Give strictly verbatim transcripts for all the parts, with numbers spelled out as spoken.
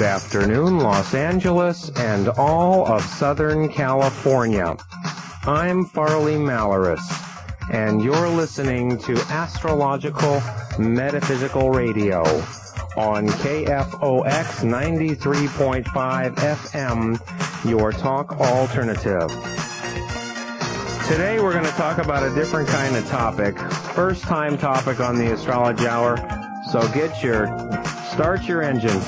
Good afternoon, Los Angeles and all of Southern California. I'm Farley Malaris, and you're listening to Astrological Metaphysical Radio on K F O X ninety-three point five F M, your talk alternative. Today we're going to talk about a different kind of topic, first time topic on the Astrology Hour, so get your, start your engines,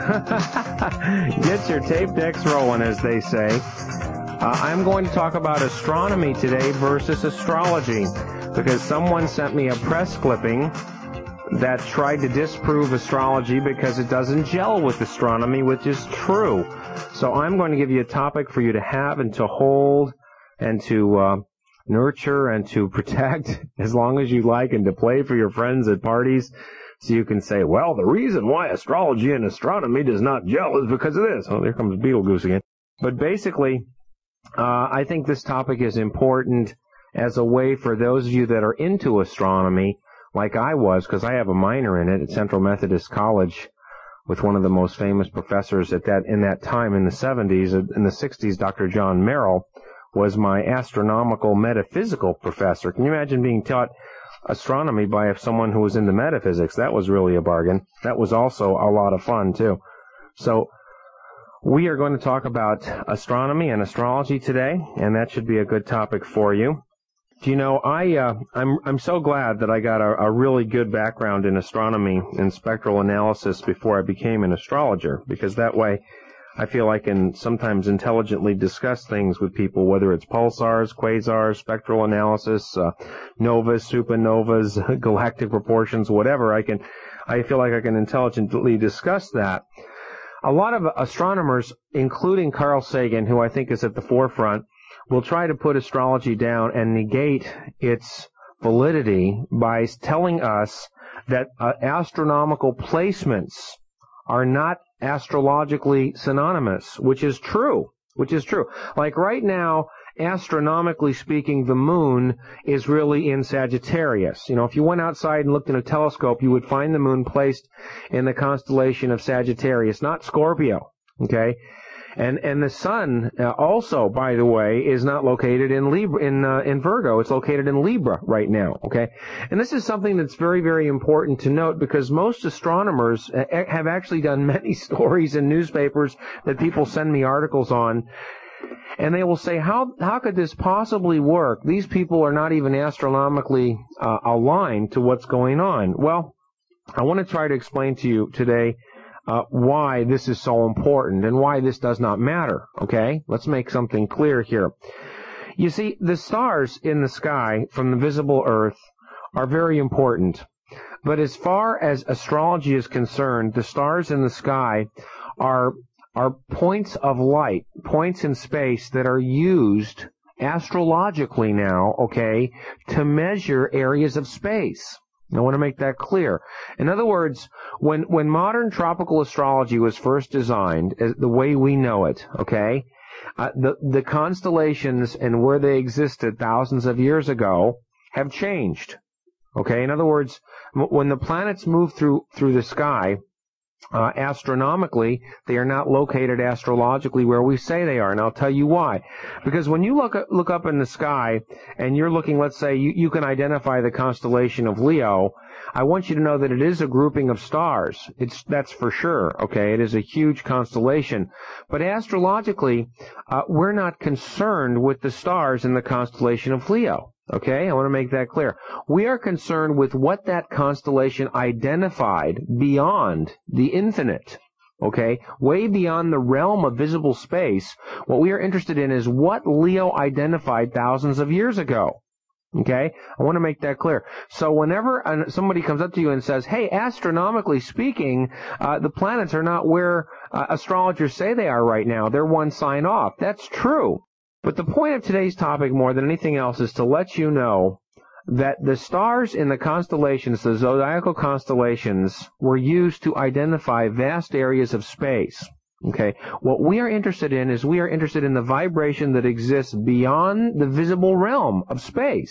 get your tape decks rolling, as they say. Uh, I'm going to talk about astronomy today versus astrology, because someone sent me a press clipping that tried to disprove astrology because it doesn't gel with astronomy, which is true. So I'm going to give you a topic for you to have and to hold and to uh, nurture and to protect as long as you like, and to play for your friends at parties. So you can say, well, the reason why astrology and astronomy does not gel is because of this. Oh, there comes Beetlejuice again. But basically, uh, I think this topic is important as a way for those of you that are into astronomy, like I was, because I have a minor in it at Central Methodist College with one of the most famous professors at that in that time in the seventies. In the sixties, Doctor John Merrill was my astronomical metaphysical professor. Can you imagine being taught astronomy by someone who was into metaphysics? That was really a bargain. That was also a lot of fun, too. So we are going to talk about astronomy and astrology today, and that should be a good topic for you. Do you know, I, uh, I'm, I'm so glad that I got a, a really good background in astronomy and spectral analysis before I became an astrologer, because that way I feel I can sometimes intelligently discuss things with people, whether it's pulsars, quasars, spectral analysis, uh, novas, supernovas, galactic proportions, whatever. I can, I feel like I can intelligently discuss that. A lot of astronomers, including Carl Sagan, who I think is at the forefront, will try to put astrology down and negate its validity by telling us that uh, astronomical placements are not astrologically synonymous, which is true, which is true. Like right now, astronomically speaking, the moon is really in Sagittarius. You know, if you went outside and looked in a telescope, you would find the moon placed in the constellation of Sagittarius, not Scorpio, okay? And and the sun uh, also, by the way, is not located in Libra, in uh, in Virgo. It's located in Libra right now. Okay, and this is something that's very, very important to note, because most astronomers uh, have actually done many stories in newspapers that people send me articles on, and they will say, how how could this possibly work? These people are not even astronomically uh, aligned to what's going on. Well, I want to try to explain to you today Uh, why this is so important and why this does not matter, okay? Let's make something clear here. You see, the stars in the sky from the visible Earth are very important. But as far as astrology is concerned, the stars in the sky are, are points of light, points in space that are used astrologically now, okay, to measure areas of space. I want to make that clear. In other words, when when modern tropical astrology was first designed, the way we know it, okay, uh, the the constellations and where they existed thousands of years ago have changed. Okay, in other words, when the planets move through through the sky, Uh, astronomically, they are not located astrologically where we say they are, and I'll tell you why. Because when you look up, look up in the sky, and you're looking, let's say, you, you can identify the constellation of Leo, I want you to know that it is a grouping of stars. It's that's for sure, okay? It is a huge constellation. But astrologically, uh, we're not concerned with the stars in the constellation of Leo. Okay, I want to make that clear. We are concerned with what that constellation identified beyond the infinite, okay, way beyond the realm of visible space. What we are interested in is what Leo identified thousands of years ago. Okay, I want to make that clear. So whenever somebody comes up to you and says, hey, astronomically speaking, uh, the planets are not where uh, astrologers say they are right now. They're one sign off. That's true. But the point of today's topic, more than anything else, is to let you know that the stars in the constellations, the zodiacal constellations, were used to identify vast areas of space. Okay, what we are interested in is we are interested in the vibration that exists beyond the visible realm of space.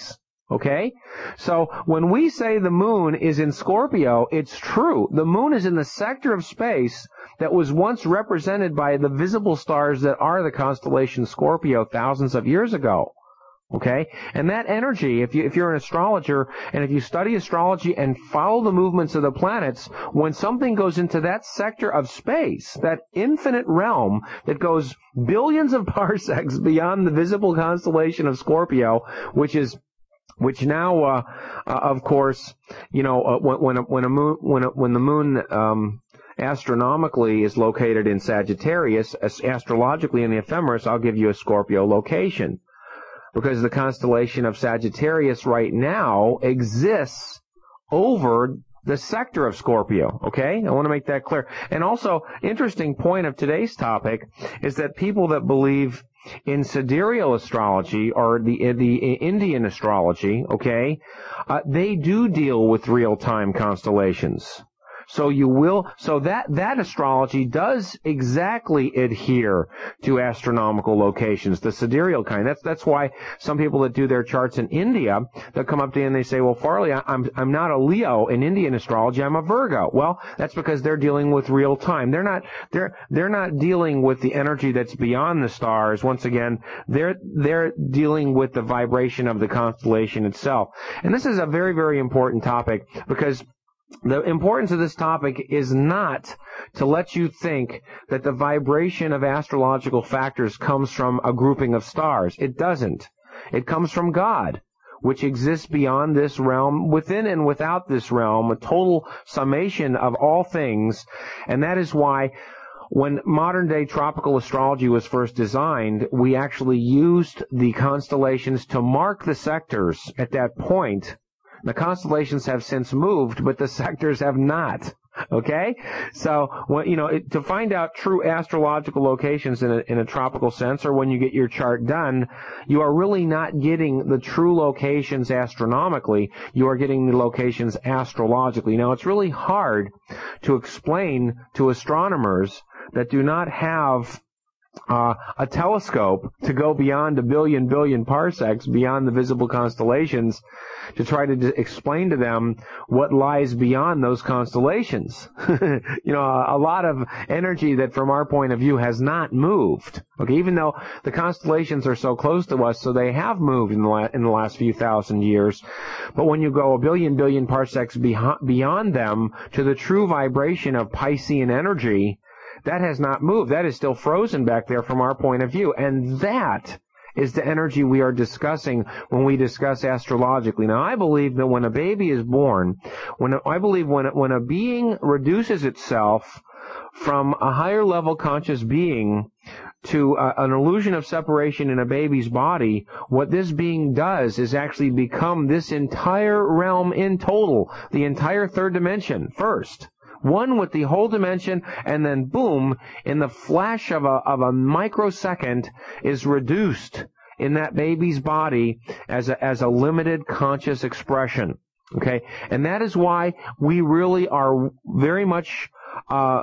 Okay? So when we say the moon is in Scorpio, it's true. The moon is in the sector of space that was once represented by the visible stars that are the constellation Scorpio thousands of years ago. Okay? And that energy, if you, if you're an astrologer, and if you study astrology and follow the movements of the planets, when something goes into that sector of space, that infinite realm that goes billions of parsecs beyond the visible constellation of Scorpio, which is which now, uh, uh, of course, you know, uh, when, when, a, when a moon, when, a, when the moon, um, astronomically is located in Sagittarius, as astrologically in the ephemeris, I'll give you a Scorpio location. Because the constellation of Sagittarius right now exists over the sector of Scorpio, okay? I want to make that clear. And also, interesting point of today's topic is that people that believe in sidereal astrology or the the Indian astrology, okay, uh, they do deal with real-time constellations. So you will, so that, that astrology does exactly adhere to astronomical locations, the sidereal kind. That's, that's why some people that do their charts in India, they'll come up to you and they say, well, Farley, I'm, I'm not a Leo in Indian astrology, I'm a Virgo. Well, that's because they're dealing with real time. They're not, they're, they're not dealing with the energy that's beyond the stars. Once again, they're, they're dealing with the vibration of the constellation itself. And this is a very, very important topic because the importance of this topic is not to let you think that the vibration of astrological factors comes from a grouping of stars. It doesn't. It comes from God, which exists beyond this realm, within and without this realm, a total summation of all things. And that is why when modern-day tropical astrology was first designed, we actually used the constellations to mark the sectors at that point. The constellations have since moved, but the sectors have not. Okay? So, when, you know, it, to find out true astrological locations in a, in a tropical sense, or when you get your chart done, you are really not getting the true locations astronomically. You are getting the locations astrologically. Now, it's really hard to explain to astronomers that do not have Uh, a telescope to go beyond a billion billion parsecs beyond the visible constellations to try to d- explain to them what lies beyond those constellations. You know, a, a lot of energy that from our point of view has not moved. Okay, even though the constellations are so close to us, so they have moved in the, la- in the last few thousand years. But when you go a billion billion parsecs beho- beyond them to the true vibration of Piscean energy, that has not moved. That is still frozen back there from our point of view. And that is the energy we are discussing when we discuss astrologically. Now, I believe that when a baby is born, when a, I believe when, when a being reduces itself from a higher level conscious being to uh, an illusion of separation in a baby's body, what this being does is actually become this entire realm in total, the entire third dimension first. One with the whole dimension, and then boom, in the flash of a, of a microsecond, is reduced in that baby's body as a, as a limited conscious expression. Okay? And that is why we really are very much, uh,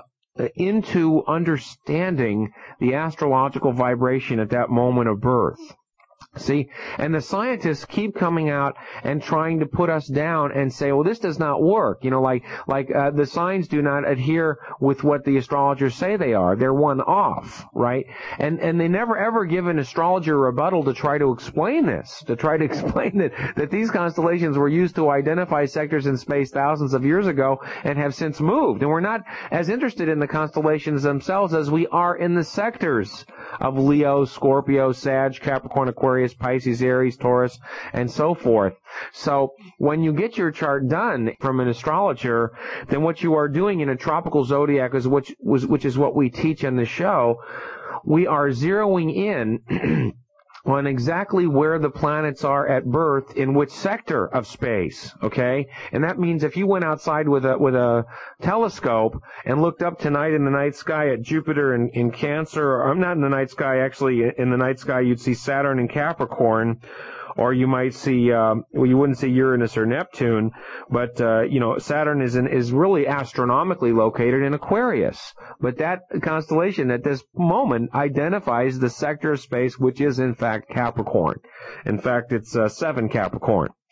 into understanding the astrological vibration at that moment of birth. See, and the scientists keep coming out and trying to put us down and say, well, this does not work. You know, like, like, uh, the signs do not adhere with what the astrologers say they are. They're one off, right? And, and they never ever give an astrologer a rebuttal to try to explain this, to try to explain that, that these constellations were used to identify sectors in space thousands of years ago and have since moved. And we're not as interested in the constellations themselves as we are in the sectors of Leo, Scorpio, Sag, Capricorn, Aquarius, Pisces, Aries, Taurus, and so forth. So when you get your chart done from an astrologer, then what you are doing in a tropical zodiac, is which, which is what we teach on the show, we are zeroing in on exactly where the planets are at birth in which sector of space, okay? And that means if you went outside with a with a telescope and looked up tonight in the night sky at Jupiter in, in Cancer, or I'm not in the night sky, actually in the night sky you'd see Saturn in Capricorn, or you might see, uh, well, you wouldn't see Uranus or Neptune, but, uh, you know, Saturn is in, is really astronomically located in Aquarius. But that constellation at this moment identifies the sector of space which is, in fact, Capricorn. In fact, it's uh, seven Capricorn.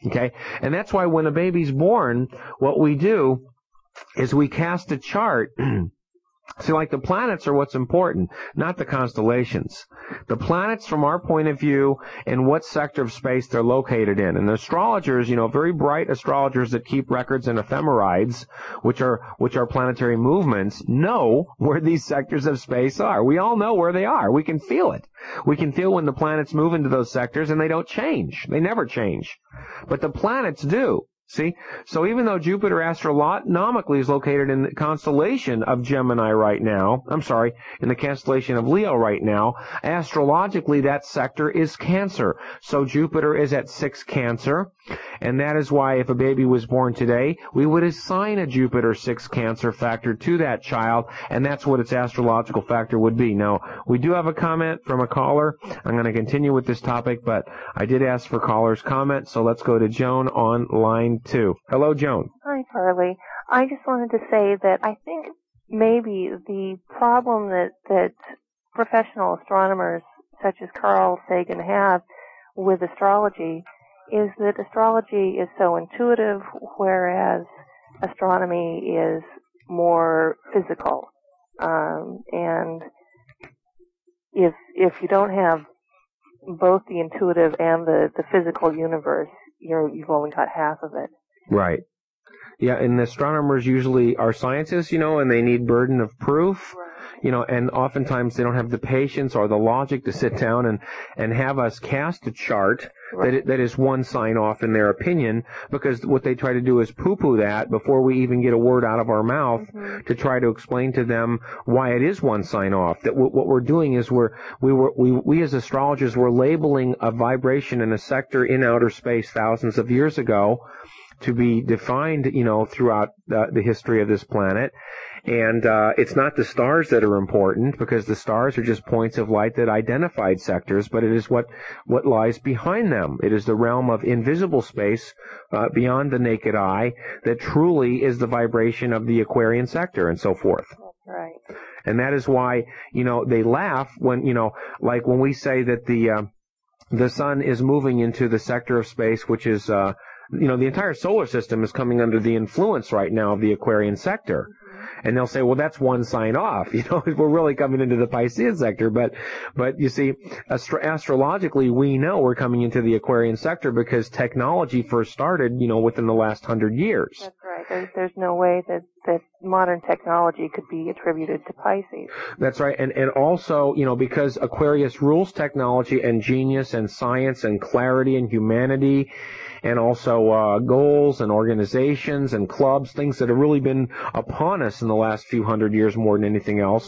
Okay? And that's why when a baby's born, what we do is we cast a chart. See, like the planets are what's important, not the constellations. The planets, from our point of view, and what sector of space they're located in. And the astrologers, you know, very bright astrologers that keep records in ephemerides, which are which are planetary movements, know where these sectors of space are. We all know where they are. We can feel it. We can feel when the planets move into those sectors, and they don't change. They never change. But the planets do. See? So even though Jupiter astronomically is located in the constellation of Gemini right now, I'm sorry, in the constellation of Leo right now, astrologically that sector is Cancer. So Jupiter is at six Cancer, and that is why if a baby was born today, we would assign a Jupiter six Cancer factor to that child, and that's what its astrological factor would be. Now, we do have a comment from a caller. I'm going to continue with this topic, but I did ask for callers' comments, so let's go to Joan on line two. Hello, Joan. Hi, Charlie. I just wanted to say that I think maybe the problem that, that professional astronomers such as Carl Sagan have with astrology is that astrology is so intuitive, whereas astronomy is more physical. Um, and if if you don't have both the intuitive and the, the physical universe, you're, you've only got half of it. Right. Yeah, and astronomers usually are scientists, you know, and they need burden of proof, you know, and oftentimes they don't have the patience or the logic to sit down and, and have us cast a chart right. that, it, that is one sign off in their opinion, because what they try to do is poo-poo that before we even get a word out of our mouth mm-hmm. to try to explain to them why it is one sign off. That w- what we're doing is we're, we were, we, we as astrologers were labeling a vibration in a sector in outer space thousands of years ago to be defined, you know, throughout uh, the history of this planet. And uh, it's not the stars that are important, because the stars are just points of light that identified sectors, but it is what, what lies behind them. It is the realm of invisible space uh, beyond the naked eye that truly is the vibration of the Aquarian sector and so forth. That's right. And that is why, you know, they laugh when, you know, like when we say that the uh, the sun is moving into the sector of space, which is uh, you know, the entire solar system is coming under the influence right now of the Aquarian sector. And they'll say, well, that's one sign off. You know, we're really coming into the Piscean sector. But, but you see, astro- astrologically, we know we're coming into the Aquarian sector because technology first started, you know, within the last hundred years. That's right. There's, there's no way that, that modern technology could be attributed to Pisces. That's right. And, and also, you know, because Aquarius rules technology and genius and science and clarity and humanity, and also uh, goals and organizations and clubs, things that have really been upon us in the last few hundred years more than anything else.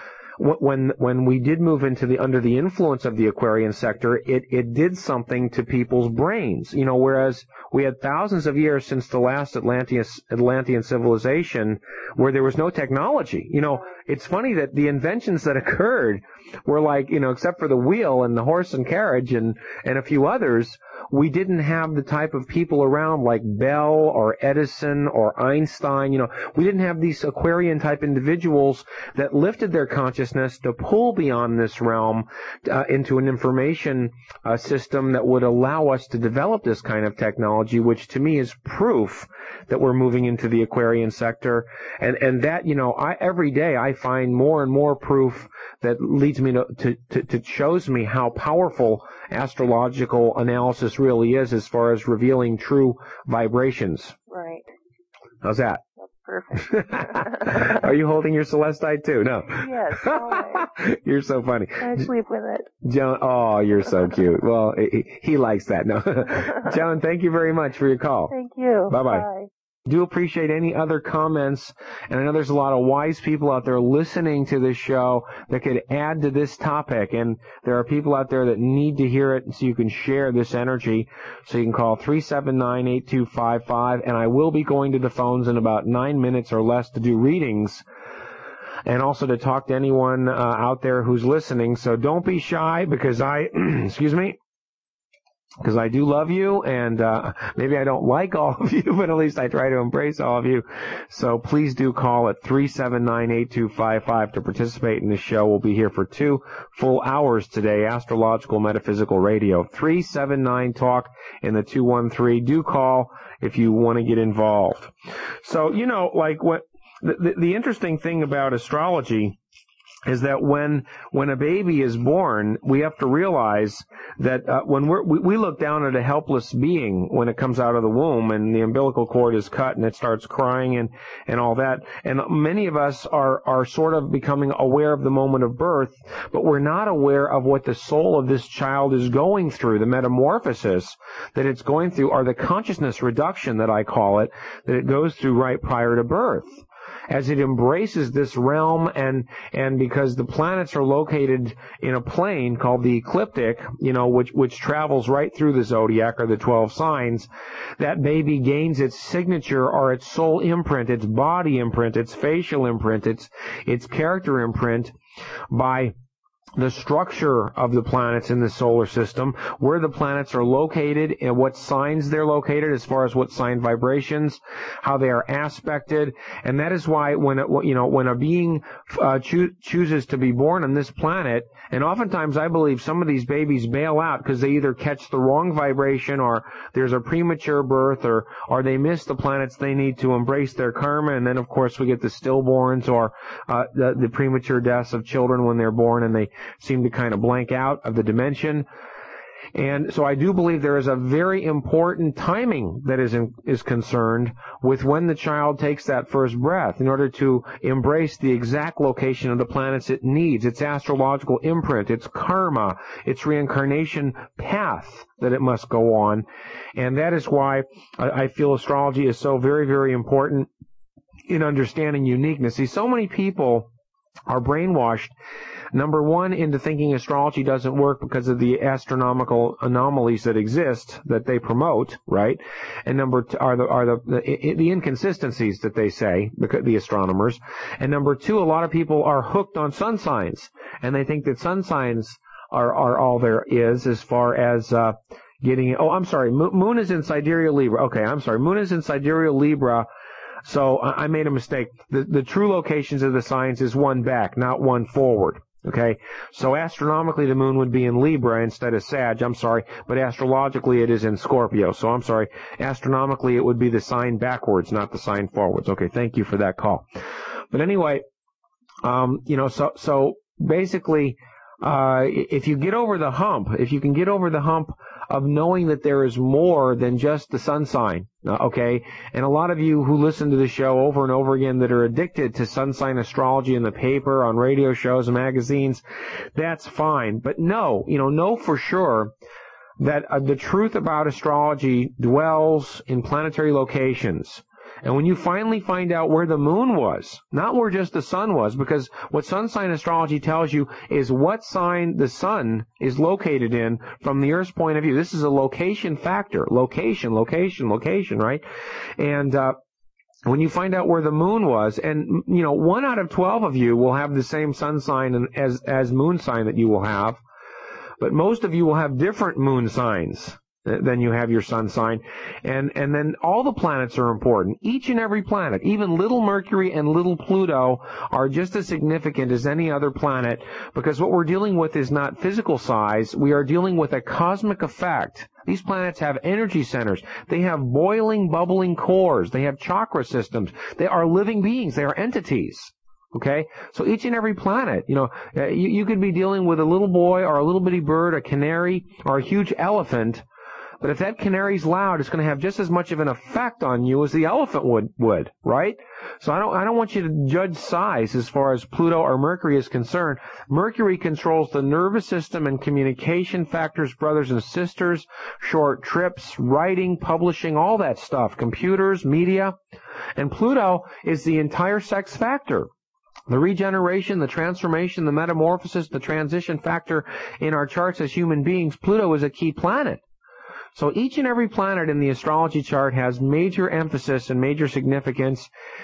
When when we did move into the under the influence of the Aquarian sector, it, it did something to people's brains. You know, whereas we had thousands of years since the last Atlantean, Atlantean civilization where there was no technology. You know, it's funny that the inventions that occurred were like, you know, except for the wheel and the horse and carriage and, and a few others, we didn't have the type of people around like Bell or Edison or Einstein. You know, we didn't have these Aquarian type individuals that lifted their consciousness to pull beyond this realm uh, into an information uh, system that would allow us to develop this kind of technology, which to me is proof that we're moving into the Aquarian sector. And, and that, you know, I, every day I find more and more proof that leads me to, to, to, to shows me how powerful astrological analysis really is as far as revealing true vibrations. Right. How's that? That's perfect. Are you holding your celestite too? No. Yes, always. You're so funny. I sleep with it. Joan, oh, you're so cute. Well, he, he likes that. No. Joan, thank you very much for your call. Thank you. Bye-bye. Bye. Do appreciate any other comments, and I know there's a lot of wise people out there listening to this show that could add to this topic, and there are people out there that need to hear it so you can share this energy. So you can call three seven nine, eight two five five, and I will be going to the phones in about nine minutes or less to do readings and also to talk to anyone uh, out there who's listening. So don't be shy, because I, excuse me, because I do love you, and uh, maybe I don't like all of you, but at least I try to embrace all of you. So please do call at three seven nine, eight two five five to participate in the show. We'll be here for two full hours today, Astrological Metaphysical Radio. three seven nine talk in the two one three. Do call if you want to get involved. So, you know, like what the, the, the interesting thing about astrology is that when when a baby is born, we have to realize that uh, when we're, we we look down at a helpless being when it comes out of the womb and the umbilical cord is cut and it starts crying and and all that. And many of us are are sort of becoming aware of the moment of birth, but we're not aware of what the soul of this child is going through, the metamorphosis that it's going through, or the consciousness reduction that I call it, that it goes through right prior to birth, as it embraces this realm. And and because the planets are located in a plane called the ecliptic, you know, which which travels right through the zodiac or the twelve signs, that baby gains its signature or its soul imprint, its body imprint, its facial imprint, its its character imprint by the structure of the planets in the solar system, where the planets are located and what signs they're located as far as what sign vibrations, how they are aspected. And that is why when it, you know, when a being uh, choo- chooses to be born on this planet, and oftentimes I believe some of these babies bail out because they either catch the wrong vibration, or there's a premature birth, or or they miss the planets they need to embrace their karma. And then of course we get the stillborns, or uh, the, the premature deaths of children when they're born and they seem to kind of blank out of the dimension. And so I do believe there is a very important timing that is in, is concerned with when the child takes that first breath, in order to embrace the exact location of the planets it needs, its astrological imprint, its karma, its reincarnation path that it must go on. And that is why I, I feel astrology is so very, very important in understanding uniqueness. See, so many people are brainwashed, number one, into thinking astrology doesn't work because of the astronomical anomalies that exist that they promote, right? And number two are the are the the, the inconsistencies that they say, the astronomers. And number two, a lot of people are hooked on sun signs, and they think that sun signs are are all there is as far as uh getting. Oh, I'm sorry, Moon is in Sidereal Libra. Okay, I'm sorry, Moon is in Sidereal Libra. So I made a mistake. The, the true locations of the signs is one back, not one forward. Okay? So astronomically the moon would be in Libra instead of Sag. I'm sorry. But astrologically it is in Scorpio. So I'm sorry. Astronomically it would be the sign backwards, not the sign forwards. Okay, thank you for that call. But anyway, um, you know, so, so basically, uh, if you get over the hump, if you can get over the hump of knowing that there is more than just the sun sign, okay? And a lot of you who listen to the show over and over again that are addicted to sun sign astrology in the paper, on radio shows and magazines, that's fine. But know, you know, know for sure that uh, the truth about astrology dwells in planetary locations. And when you finally find out where the moon was, not where just the sun was, because what sun sign astrology tells you is what sign the sun is located in from the Earth's point of view. This is a location factor. Location, location, location, right? And uh when you find out where the moon was, and, you know, one out of twelve of you will have the same sun sign as, as moon sign that you will have, but most of you will have different moon signs than you have your sun sign. And and then all the planets are important. Each and every planet, even little Mercury and little Pluto, are just as significant as any other planet, because what we're dealing with is not physical size. We are dealing with a cosmic effect. These planets have energy centers. They have boiling, bubbling cores. They have chakra systems. They are living beings. They are entities. Okay? So each and every planet, you know, you, you could be dealing with a little boy or a little bitty bird, a canary, or a huge elephant. But if that canary's loud, it's going to have just as much of an effect on you as the elephant would, would, right? So I don't, I don't want you to judge size as far as Pluto or Mercury is concerned. Mercury controls the nervous system and communication factors, brothers and sisters, short trips, writing, publishing, all that stuff, computers, media. And Pluto is the entire sex factor. The regeneration, the transformation, the metamorphosis, the transition factor in our charts as human beings. Pluto is a key planet. So each and every planet in the astrology chart has major emphasis and major significance.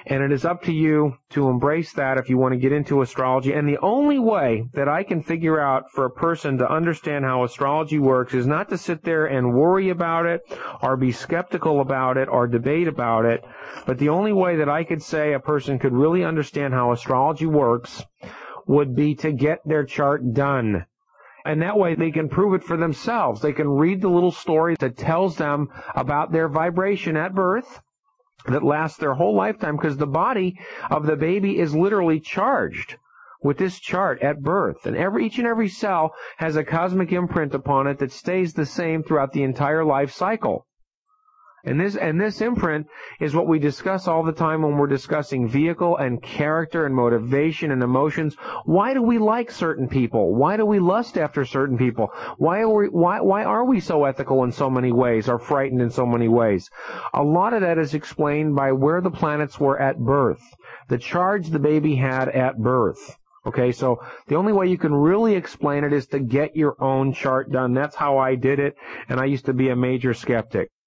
And it is up to you to embrace that if you want to get into astrology. And the only way that I can figure out for a person to understand how astrology works is not to sit there and worry about it or be skeptical about it or debate about it. But the only way that I could say a person could really understand how astrology works would be to get their chart done. And that way they can prove it for themselves. They can read the little story that tells them about their vibration at birth that lasts their whole lifetime, because the body of the baby is literally charged with this chart at birth. And every each and every cell has a cosmic imprint upon it that stays the same throughout the entire life cycle. And this, and this imprint is what we discuss all the time when we're discussing vehicle and character and motivation and emotions. Why do we like certain people? Why do we lust after certain people? Why are we, why, why are we so ethical in so many ways or frightened in so many ways? A lot of that is explained by where the planets were at birth, the charge the baby had at birth. Okay, so the only way you can really explain it is to get your own chart done. That's how I did it, and I used to be a major skeptic.